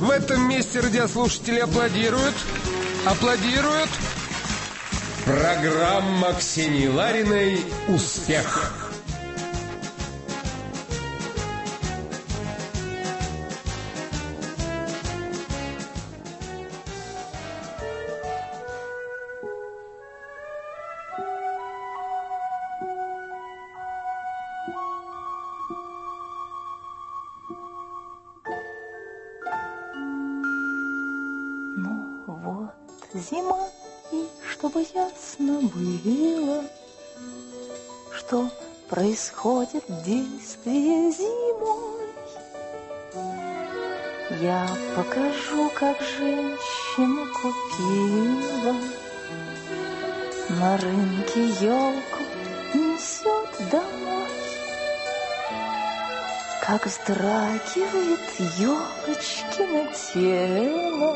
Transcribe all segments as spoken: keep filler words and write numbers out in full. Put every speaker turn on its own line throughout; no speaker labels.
В этом месте радиослушатели аплодируют. Аплодируют. Программа Ксении Лариной «Успех».
Зима, и чтобы ясно было, что происходит действие зимой, я покажу, как женщина купила на рынке елку, несет домой, как вздрагивает елочки на тело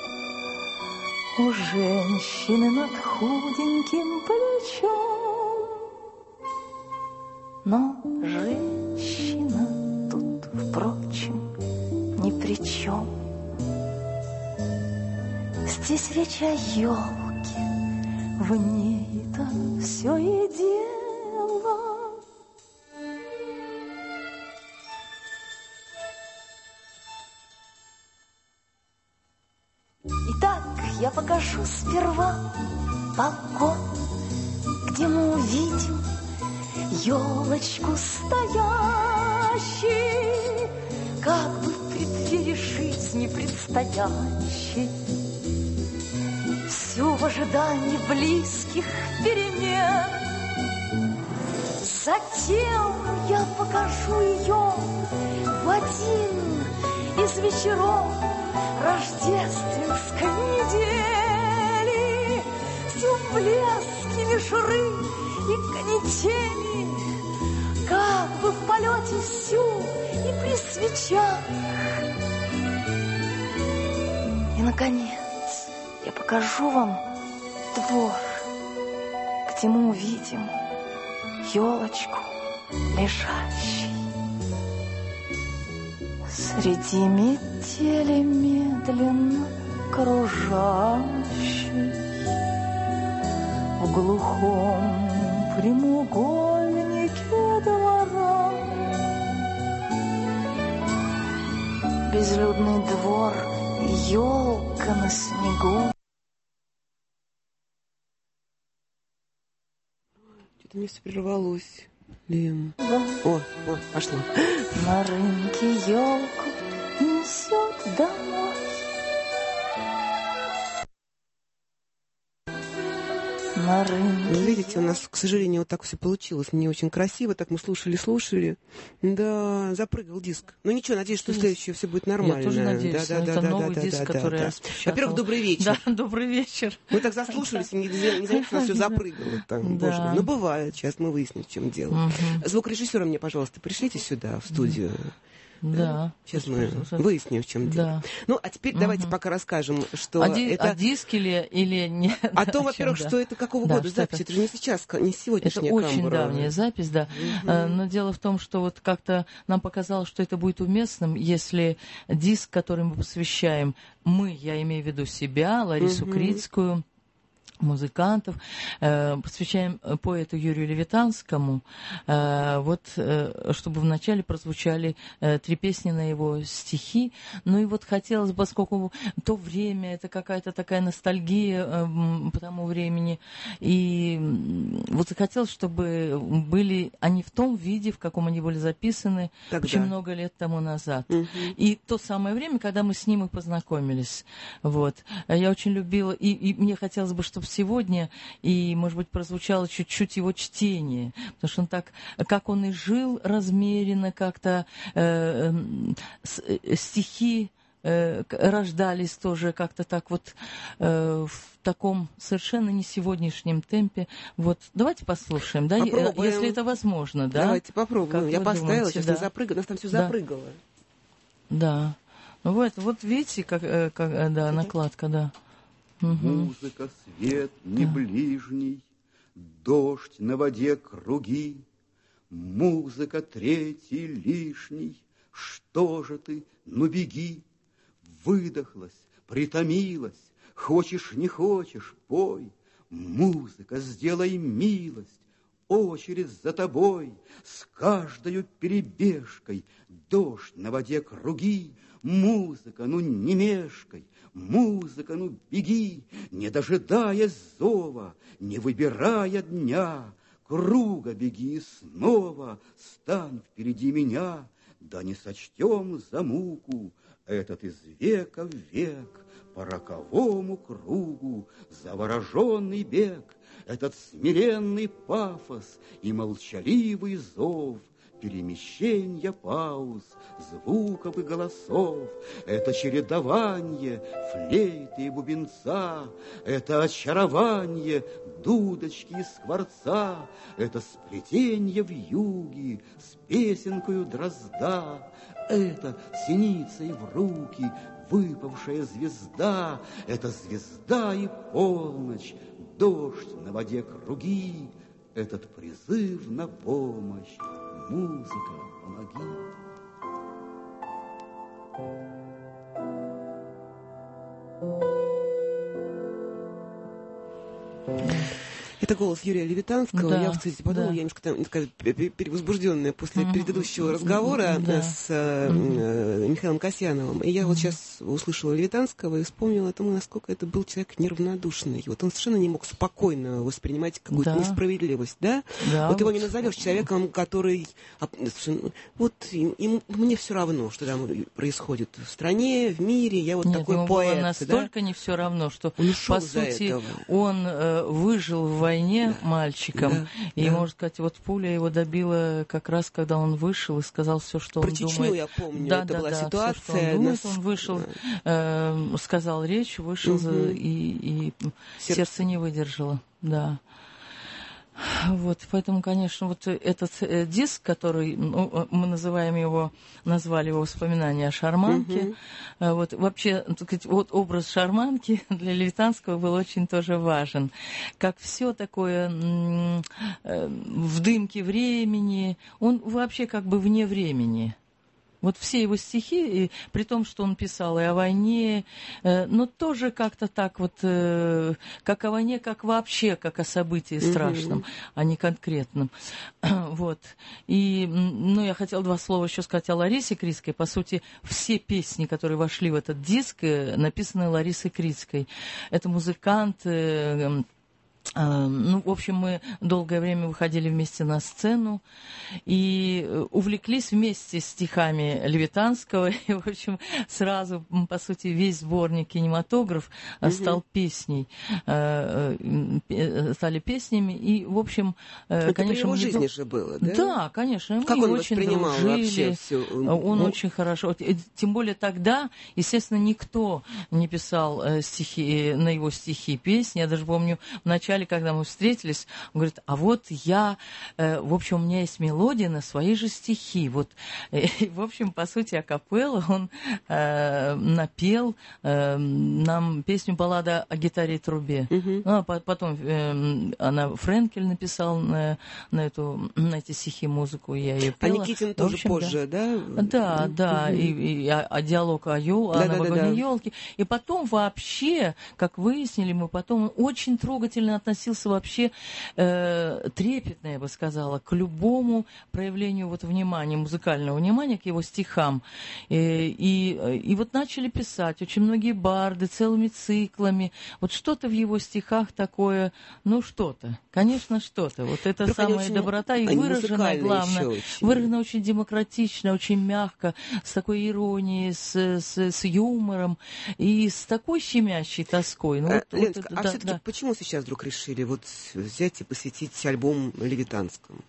у женщины над худеньким плечом. Но женщина тут, впрочем, ни при чем. Здесь речь о елке, в ней-то все и дело. Итак, я покажу сперва балкон, где мы увидим елочку стоящей, как бы в преддверии жизни предстоящей, всю в ожидании близких перемен. Затем я покажу ее в один из вечеров рождественской недели, всю в блеске мишуры и канители, как бы в полете всю и при свечах. И, наконец, я покажу вам двор, где мы увидим елочку лежащей среди метели медленно кружащей в глухом прямоугольнике двора. Безлюдный двор, елка на снегу.
Что-то мне все прервалось, Лен. Да. О, о, пошло.
На рынке елку несет домой. На рынке.
Ну, видите, у нас, к сожалению, вот так все получилось. Не очень красиво, так мы слушали-слушали. Да, запрыгал диск. Ну ничего, надеюсь, что следующее все будет нормально.
Я тоже надеюсь.
Да, да,
это
да,
новый
да,
диск,
да,
который
да,
я
да. Во-первых, добрый вечер.
Да, добрый вечер.
Мы так заслушались, и незаметно все запрыгало там.
Да.
Боже мой. Ну, бывает. Сейчас мы выясним, в чем дело.
Угу.
Звукорежиссера мне, пожалуйста, пришлите сюда, в студию.
Да.
Сейчас мы выясним, в чем дело.
Да.
Ну, а теперь
Угу.
давайте пока расскажем, что
а ди-
это...
А диск или, или нет?
О том, во-первых,
да.
что это какого
Да,
года
что
запись.
это?
Это же не сейчас, не сегодняшняя
Это очень
Камбра.
давняя запись, да.
Угу.
Но дело в том, что вот как-то нам показалось, что это будет уместным, если диск, который мы посвящаем, мы, я имею в виду себя, Ларису
угу.
Крицкую, музыкантов, э, посвящаем поэту Юрию Левитанскому, э, вот, э, чтобы вначале прозвучали э, три песни на его стихи. Ну и вот хотелось бы, поскольку то время, это какая-то такая ностальгия э, по тому времени, и вот хотелось, чтобы были они в том виде, в каком они были записаны
Тогда.
Очень много лет тому назад.
Угу.
И то самое время, когда мы с ним и познакомились. Вот. Я очень любила, и, и мне хотелось бы, чтобы сегодня, и, может быть, прозвучало чуть-чуть его чтение, потому что он так, как он и жил размеренно, как-то э, э, стихи э, рождались тоже как-то так вот э, в таком совершенно не сегодняшнем темпе. Вот, давайте послушаем, да,
попробуем.
Если это возможно, да?
Давайте попробуем.
Как
Я
вы
поставила,
думаете,
сейчас
да?
не запрыгало, у нас там все
Да.
запрыгало.
Да. Ну вот, вот видите, как, э, как э, да, накладка, да. Угу.
Музыка, свет не
Да.
ближний, дождь на воде круги, музыка третий лишний, что же ты, ну беги, выдохлась, притомилась, хочешь, не хочешь, пой. Музыка, сделай милость, очередь за тобой, с каждою перебежкой, дождь на воде круги. Музыка, ну не мешкай, музыка, ну беги, не дожидаясь зова, не выбирая дня. Круга беги снова, стань впереди меня, да не сочтем за муку этот из века в век по роковому кругу завороженный бег, этот смиренный пафос и молчаливый зов, перемещенья пауз, звуков и голосов, это чередование флейты и бубенца, это очарование дудочки и скворца, это сплетенье вьюги с песенкою дрозда, это синицей в руки выпавшая звезда, это звезда и полночь, дождь на воде круги, этот призыв на помощь. Музыка, помоги.
Это голос Юрия Левитанского.
Да,
я, кстати, подумала,
да.
я немножко там, такая перевозбужденная после
Mm-hmm.
предыдущего разговора
Да.
с э, mm-hmm. Михаилом Касьяновым. И я mm-hmm. вот сейчас услышала Левитанского и вспомнила о том, насколько это был человек неравнодушный. Вот он совершенно не мог спокойно воспринимать какую-то
Да.
несправедливость, да?
Да,
Вот его
вот.
не назовешь человеком, который... Вот им, им- мне все равно, что там происходит в стране, в мире. Я вот
Нет,
такой
ему
поэт.
было настолько
да?
не все равно, что,
Он ушел
по
из-за
сути,
этого.
он э, выжил в войне
Да.
мальчиком.
Да,
И,
да.
можно сказать, вот пуля его добила как раз, когда он вышел и сказал все, что
Про
он
Чечню
думает.
я помню,
Да,
это
да,
была
да,
ситуация.
всё, что он думает,
нас-
он вышел,
да.
э, сказал речь, вышел за-
Мгм.
и, и
Сердце.
сердце не выдержало. Да. Вот, поэтому, конечно, вот этот э, диск, который, ну, мы называем его, назвали его «Воспоминания о шарманке».
Мгм.
Э, Вот, вообще, так сказать, вот образ шарманки для Левитанского был очень тоже важен. Как все такое м, э, в дымке времени, он вообще как бы вне времени. Вот все его стихи, и при том, что он писал и о войне, э, но тоже как-то так вот, э, как о войне, как вообще, как о событии страшном, а не конкретном. Вот. И, м, ну, я хотела два слова еще сказать о Ларисе Крицкой. По сути, все песни, которые вошли в этот диск, э, написаны Ларисой Крицкой. Это музыкант, э, э, ну, в общем, мы долгое время выходили вместе на сцену и увлеклись вместе стихами Левитанского. И, в общем, сразу, м, по сути, весь сборник «Кинематограф» э, стал песней, э, э, э, стали песнями. И, в общем, э,
Это
конечно...
при его
мне
жизни
был-
же было, да?
Да, конечно. Мы
Как он
очень
воспринимал
дружили.
вообще всё?
Он
Ну,
очень хорошо. Вот, э, Тем более тогда, естественно, никто не писал э, стихи, на его стихи песни. Я даже помню, в начале, когда мы встретились, он говорит, а вот я, э, в общем, у меня есть мелодия на свои же стихи. Вот, и, в общем, по сути, акапелла он э, напел э, нам песню «Баллада о гитаре и трубе».
Мгм.
Ну, а по- потом э, она Френкель написал на, на, эту, на эти стихи музыку, я ее
А
пела.
Никитин
В
тоже
общем,
позже, да?
Да, да, и, и о, о диалог о, ел, о
Да-да-да-да.
новогодней елке. И потом вообще, как выяснили мы, потом он очень трогательно относился вообще, э, трепетно, я бы сказала, к любому проявлению вот внимания, музыкального внимания к его стихам. И, и, и вот начали писать очень многие барды целыми циклами. Вот что-то в его стихах такое, ну что-то, конечно, что-то. Вот это
Во-первых, они
самая
очень-
доброта и
они
выраженная,
музыкальные
главное,
еще очень.
выражена очень демократично, очень мягко, с такой иронией, с, с, с юмором и с такой щемящей тоской. Ну,
А,
вот- вот
Леночка,
это,
а
да,
все-таки
да.
почему сейчас вдруг решили вот взять и посвятить альбом Левитанскому?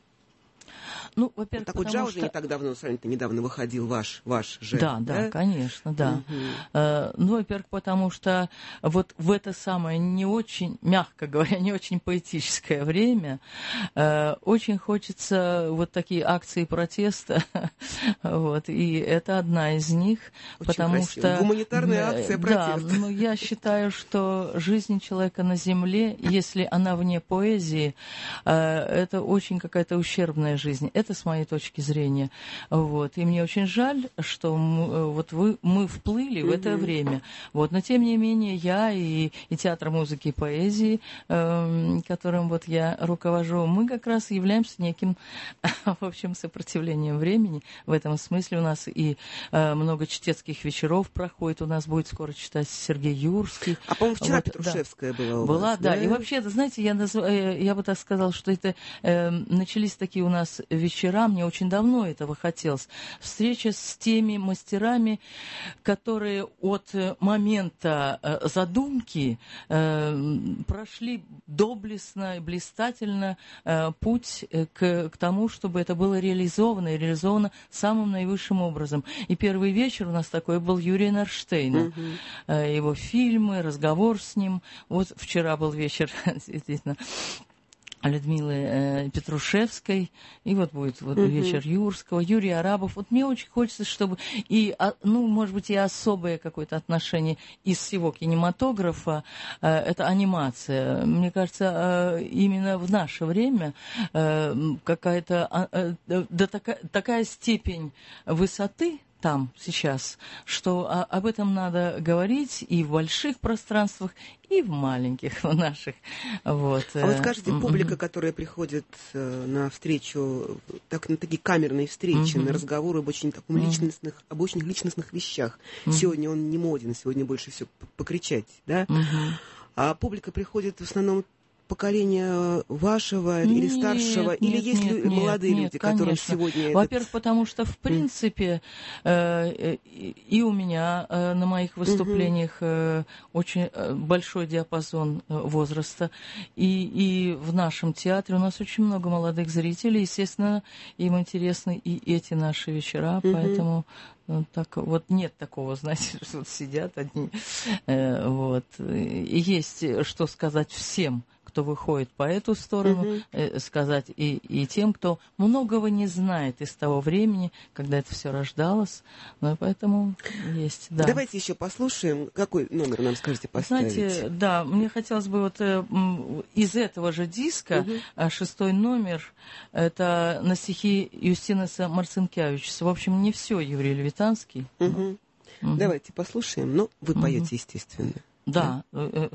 Ну,
Вот
во-первых,
такой
потому
джаз уже
что...
не так давно, сравнительно недавно выходил ваш, ваш же.
Да, да, конечно, да.
Мгм.
Э, Ну, во-первых, потому что вот в это самое не очень, мягко говоря, не очень поэтическое время э, очень хочется вот такие акции протеста, вот, и это одна из них,
Очень
потому
красиво.
что...
Гуманитарная
э,
акция
Да,
протеста.
ну, я считаю, что жизнь человека на земле, если она вне поэзии, э, это очень какая-то ущербная жизнь. жизни. Это с моей точки зрения. Вот. И мне очень жаль, что мы, вот вы, мы вплыли в это время. Вот. Но, тем не менее, я и, и театр музыки и поэзии, э, которым вот я руковожу, мы как раз являемся неким, в общем, сопротивлением времени. В этом смысле у нас и э, много чтецких вечеров проходит. У нас будет скоро читать Сергей Юрский.
А, по-моему, вчера
вот,
Петрушевская
да.
была у
Была,
вас,
да.
да.
И вообще, знаете, я, назв... я бы так сказала, что это э, начались такие у нас вечера, мне очень давно этого хотелось. Встреча с теми мастерами, которые от момента э, задумки э, прошли доблестно и блистательно э, путь к, к тому, чтобы это было реализовано и реализовано самым наивысшим образом. И первый вечер у нас такой был Юрия Нарштейна. Uh-huh. Э, его фильмы, разговор с ним. Вот вчера был вечер, действительно, Людмилы э, Петрушевской, и вот будет вот, uh-huh. вечер Юрского, Юрий Арабов. Вот мне очень хочется, чтобы и, ну, может быть, и особое какое-то отношение из всего кинематографа, э, это анимация. Мне кажется, э, именно в наше время э, какая-то, э, э, да, такая, такая степень высоты там сейчас, что а, об этом надо говорить и в больших пространствах, и в маленьких, в наших. Вот.
А вот скажите, публика, которая приходит на встречу, так, на такие камерные встречи, mm-hmm. на разговоры об очень, таком, личностных, mm-hmm. об очень личностных вещах. Mm-hmm. Сегодня он не моден, сегодня больше все покричать, да? Mm-hmm. А публика приходит в основном поколения вашего нет, или старшего, нет, или нет, есть нет, молодые нет, люди, нет, которым сегодня...
Во-первых, этот... потому что, в принципе, э, и у меня э, на моих выступлениях э, очень большой диапазон возраста, и, и в нашем театре у нас очень много молодых зрителей, естественно, им интересны и эти наши вечера, угу. поэтому... Так, вот нет такого, знаете, что вот сидят одни. Э, вот. И есть что сказать всем, кто выходит по эту сторону, uh-huh. э, сказать и, и тем, кто многого не знает из того времени, когда это все рождалось. Ну, и поэтому есть, да.
Давайте еще послушаем. Какой номер нам скажете поставить?
Знаете, да, мне хотелось бы вот э, из этого же диска, uh-huh. шестой номер, это на стихи Юстинаса Марцинкевича. В общем, не все Юрий Левитанский.
Uh-huh. Uh-huh. Давайте послушаем. Ну, вы uh-huh. поете, естественно.
Да. да.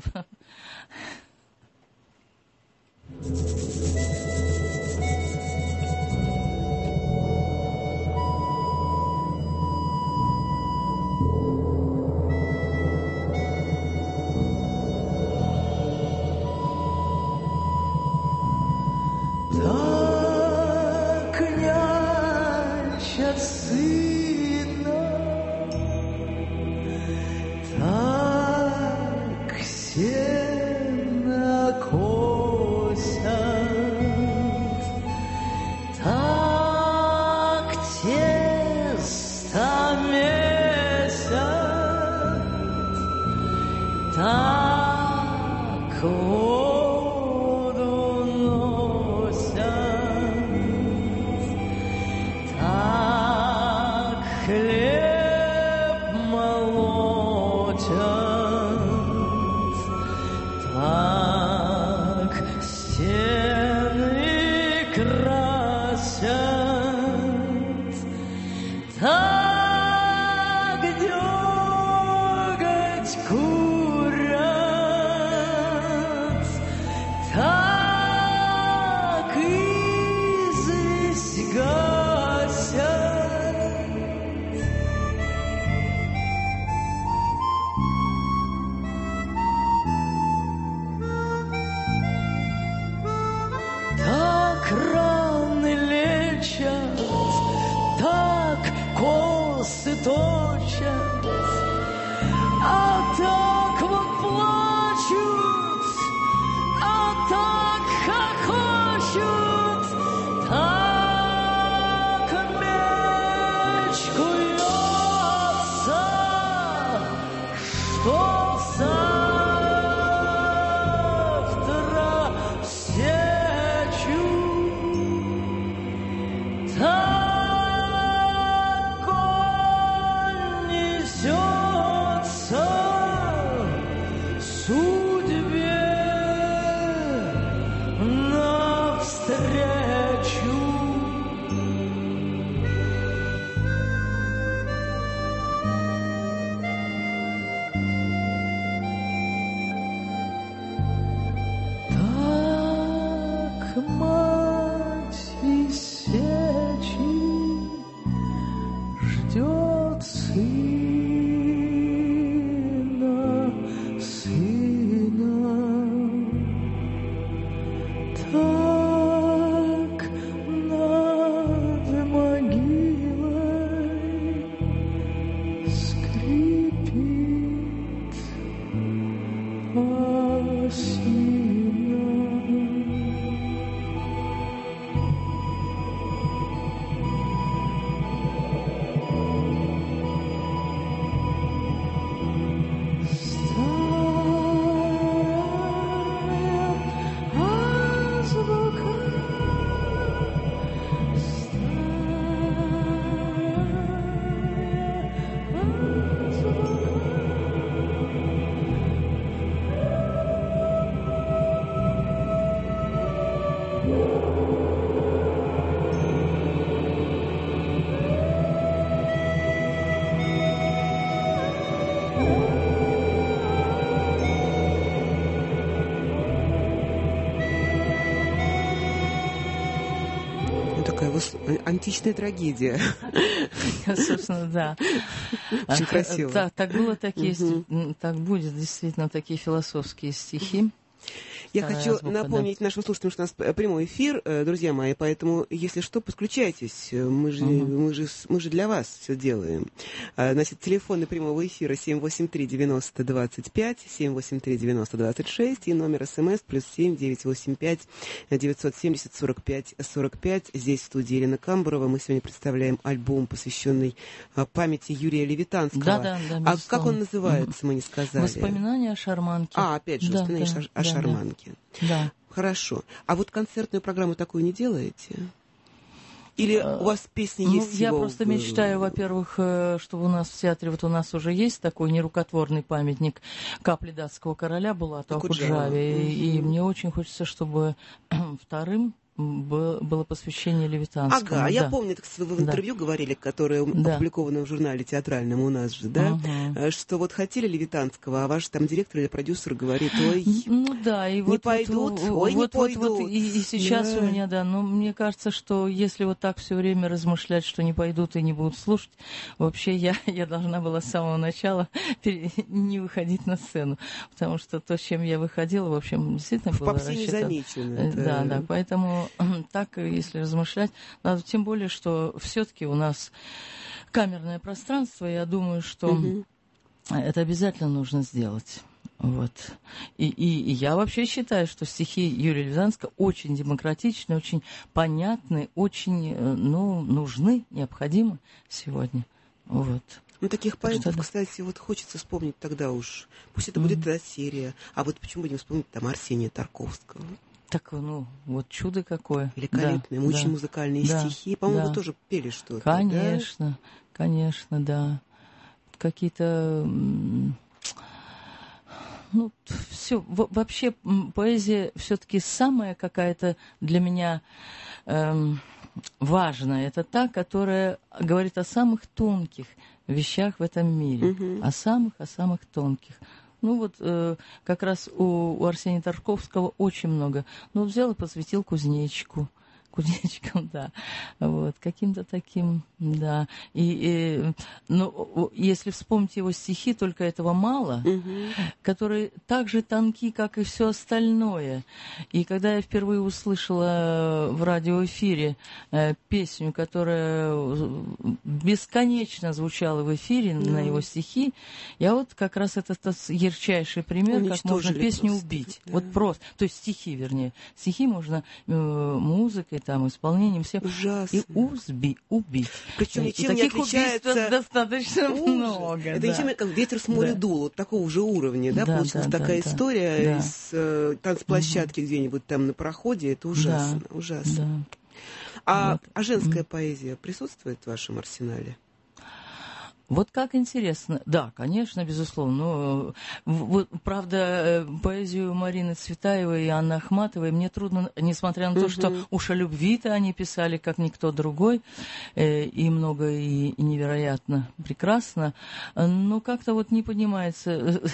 Так нянчат сына, так сено косят, так тесто месят, так воду носят, так хлеб молотят, так стены красят, так дёготь курят, так известь гасят. Так раны лечат, так косы точат, а так
античная трагедия.
Собственно, да.
Очень красиво.
Так, так было, такие, так будет, действительно, такие философские стихи.
Я
Вторая
хочу
азбука,
напомнить да. нашим слушателям, что у нас прямой эфир, друзья мои, поэтому, если что, подключайтесь. Мы же, угу. мы же, мы же для вас все делаем. Значит, телефоны прямого эфира семь восемь три девяносто двадцать пять, семь восемь три девяносто двадцать шесть и номер СМС плюс семь девятьсот восемьдесят пять девятьсот семьдесят сорок пять сорок пять. Здесь в студии Елена Камбурова. Мы сегодня представляем альбом, посвященный памяти Юрия Левитанского.
Да, да, да,
а как он называется, мы не сказали?
«Воспоминания о шарманке».
А, опять же,
да,
«Воспоминания
да,
о
да,
шарманке».
Да.
Хорошо. А вот концертную программу такую не делаете? Или у вас песни
ну,
есть
я
всего...
просто мечтаю, во-первых, чтобы у нас в театре, вот у нас уже есть такой нерукотворный памятник капли датского короля Булата Окуджаве. И, и мне очень хочется, чтобы вторым было посвящение Левитанскому.
Ага,
да.
я помню, так вы в интервью да. говорили, которое да. опубликовано в журнале театральном у нас же, да, угу. что вот хотели Левитанского, а ваш там директор или продюсер говорит, ой,
ну да, и
не
вот,
пойдут,
вот,
ой,
вот,
не пойдут.
Вот, вот, и, и сейчас да. у меня, да, но мне кажется, что если вот так все время размышлять, что не пойдут и не будут слушать, вообще я, я должна была с самого начала не выходить на сцену, потому что то, с чем я выходила, в общем, действительно
в
было
попсе не замечено. Это...
Да, да, поэтому так, если размышлять, надо, тем более, что все-таки у нас камерное пространство, я думаю, что угу. это обязательно нужно сделать. Вот. И, и, и я вообще считаю, что стихи Юрия Левитанского очень демократичны, очень понятны, очень ну, нужны, необходимы сегодня. Вот.
Ну, таких поэтов,
что,
кстати, вот хочется вспомнить тогда уж. Пусть это mm-hmm. будет тогда серия. А вот почему будем вспомнить там Арсения Тарковского?
Так, ну, вот чудо какое.
Великолепные, да, очень да, музыкальные да, стихи. По-моему, да. вы тоже пели что-то,
Конечно,
да?
конечно, да. Какие-то... Ну, все. Вообще, поэзия все-таки самая какая-то для меня эм, важная. Это та, которая говорит о самых тонких вещах в этом мире. Угу. О самых, о самых тонких. Ну вот э, как раз у, у Арсения Тарковского очень много. Ну, взял и посвятил кузнечику. Кузнечикам, да. Вот, каким-то таким, да. И, и, ну, если вспомнить его стихи, только этого мало, угу. которые так же тонки, как и все остальное. И когда я впервые услышала в радиоэфире э, песню, которая бесконечно звучала в эфире угу. на его стихи, я вот как раз это тот ярчайший пример, уничтожили как можно песню просто убить. Да. Вот просто. То есть стихи, вернее. Стихи можно э, музыкой, там, исполнением всем.
Ужасно.
И узби, убить.
Причем ничем и не отличается...
достаточно
ужас.
много.
Это
да.
ничем, как ветер с моря да. дул. Вот такого же уровня, да, да получилась да, такая да, история да. из э, танцплощадки угу. где-нибудь там на проходе. Это ужасно, да. ужасно. Да. А, вот. а женская угу. поэзия присутствует в вашем арсенале?
Вот как интересно. Да, конечно, безусловно. Но, вот, правда, поэзию Марины Цветаевой и Анны Ахматовой мне трудно, несмотря на то, угу. что уж о любви-то они писали, как никто другой, э, и много, и, и невероятно прекрасно, но как-то вот не поднимается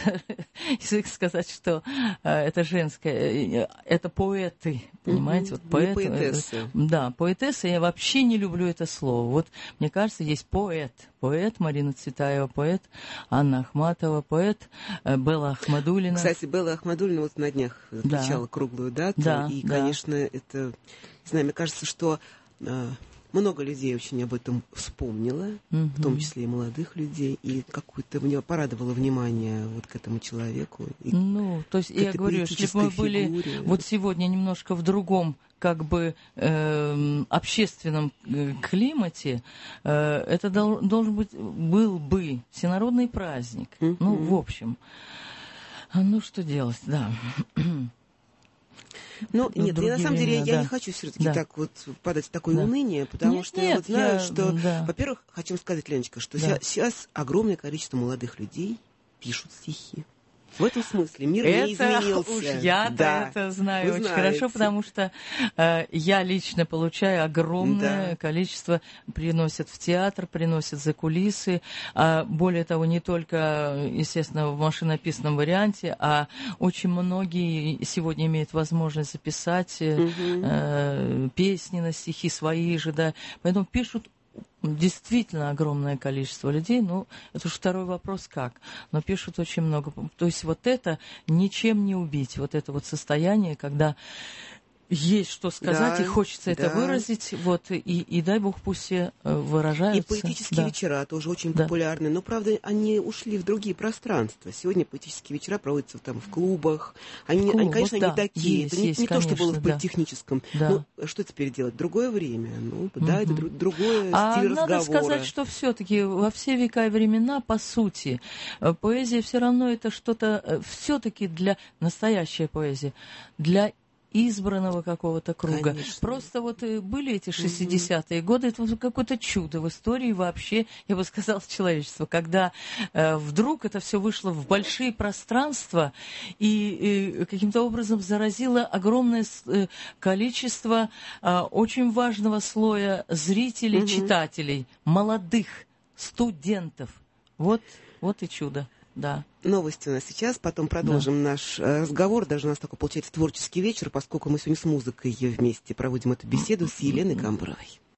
язык сказать, что э, это женское, это поэты, понимаете?
Угу.
Вот поэт,
не поэтессы.
Да, поэтесса, я вообще не люблю это слово. Вот, мне кажется, есть поэт. Поэт Марина Цветаева, поэт Анна Ахматова, поэт Белла Ахмадуллина.
Кстати, Белла Ахмадуллина вот на днях отмечала да. круглую дату. Да, и, да. конечно, это, не знаю, мне кажется, что э, много людей очень об этом вспомнило, угу. в том числе и молодых людей, и какое-то мне порадовало внимание вот к этому человеку.
Ну, то есть я говорю, если бы мы были фигуре. Вот сегодня немножко в другом как бы э, общественном климате, э, это дол, должен быть, был бы всенародный праздник. Mm-hmm. Ну, в общем. Ну, что делать, да. Ну,
нет, я, на самом деле времена, я да. не хочу все-таки да. так вот падать в такое да. уныние, потому нет, что нет, я вот знаю, я... что, да. во-первых, хочу сказать, Леночка, что да. сейчас огромное количество молодых людей пишут стихи. В этом смысле мир не
Это
изменился.
уж я-то
Да.
это знаю
Вы
очень
знаете.
хорошо, потому что э, я лично получаю огромное
Да.
количество, приносят в театр, приносят за кулисы. А более того, не только, естественно, в машинописном варианте, а очень многие сегодня имеют возможность записать э,
Мгм.
э, песни на стихи свои же, да. Поэтому пишут действительно огромное количество людей. Ну, это уж второй вопрос, как. Но пишут очень много. То есть вот это ничем не убить. Вот это вот состояние, когда есть что сказать,
Да,
и хочется это
да.
выразить. Вот, и, и дай бог пусть все э, выражаются.
И поэтические
Да.
вечера тоже очень
Да.
популярны. Но, правда, они ушли в другие пространства. Сегодня поэтические вечера проводятся там в клубах. Они,
В клубах,
они конечно,
да.
не такие.
Есть,
это не,
есть,
не то, что было
конечно,
в
да.
политехническом.
Да.
Ну, что теперь делать? Другое время. Ну, да, это
Мгм.
дру- другое
А
стиль
надо
разговора.
сказать, что все-таки во все века и времена, по сути, э, поэзия все равно это что-то, все-таки для настоящая поэзия, для избранного какого-то круга.
Конечно.
Просто вот э, были эти шестидесятые годы, это вот какое-то чудо в истории вообще, я бы сказала, человечества, когда э, вдруг это все вышло в большие пространства и э, каким-то образом заразило огромное с- э, количество э, очень важного слоя зрителей,
Мгм.
читателей, молодых студентов. Вот, вот и чудо, да.
Новости у нас сейчас, потом продолжим наш э, разговор. Даже у нас такой получается творческий вечер, поскольку мы сегодня с музыкой вместе проводим эту беседу с Еленой Камбровой.